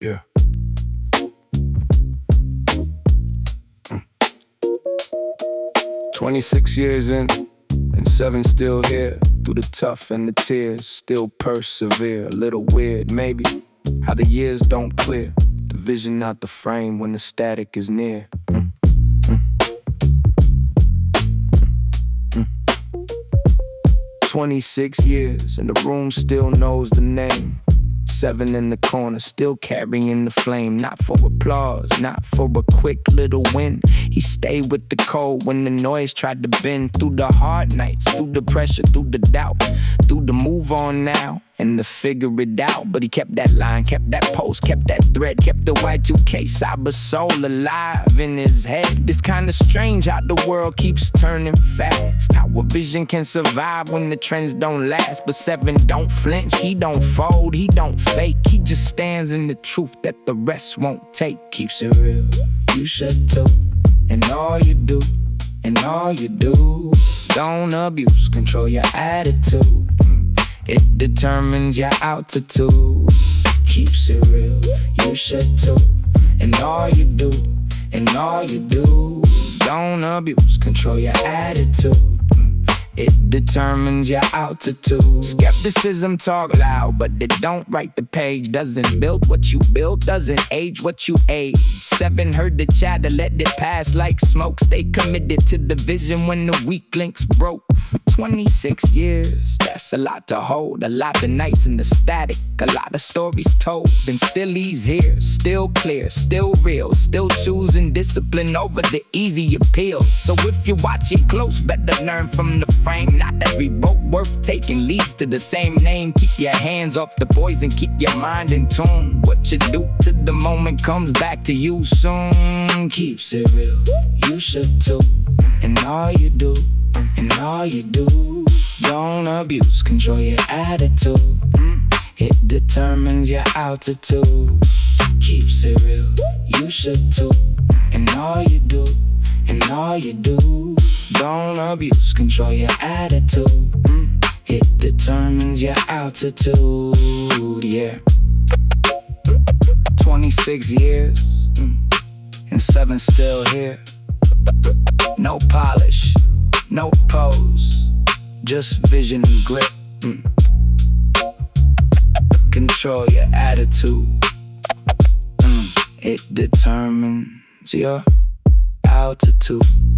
Yeah. 26 years in, and 7 still here. Through the tough and the tears, still persevere. A little weird, maybe, how the years don't clear. The vision out the frame when the static is near. 26 years, and the room still knows the name. 7 in the corner, still carrying the flame. Not for applause, not for a quick little win. He stayed with the cold when the noise tried to bend. Through the hard nights, through the pressure, through the doubt, through the move on now and to figure it out. But he kept that line, kept that post, kept that thread, kept the Y2K cyber soul alive in his head. It's kinda strange how the world keeps turning fast, how a vision can survive when the trends don't last. But 7 don't flinch, he don't fold, he don't fake. He just stands in the truth that the rest won't take. Keeps it real, you should too. And all you do, and all you do, don't abuse, control your attitude. It determines your altitude. Keeps it real, you should too. And all you do, and all you do, don't abuse, control your attitude. It determines your altitude. Skepticism talk loud, but it don't write the page. Doesn't build what you build, doesn't age what you age. 7 heard the chatter, let it pass like smoke. Stay committed to the vision when the weak links broke. 26 years, that's a lot to hold. A lot of nights in the static, a lot of stories told. And still he's here, still clear, still real, still choosing discipline over the easy appeals. So if you're watching close, better learn from the frame. Not every boat worth taking leads to the same name. Keep your hands off the poison, keep your mind in tune. What you do to the moment comes back to you soon. Keeps it real, you should too. And all you do, and all you do, don't abuse, control your attitude. It determines your altitude. Keeps it real, you should too. And all you do, and all you do, don't abuse, control your attitude. It determines your altitude, yeah. 26 years, and 7 still here. No polish, no pose, just vision and grit. Control your attitude. It determines your altitude.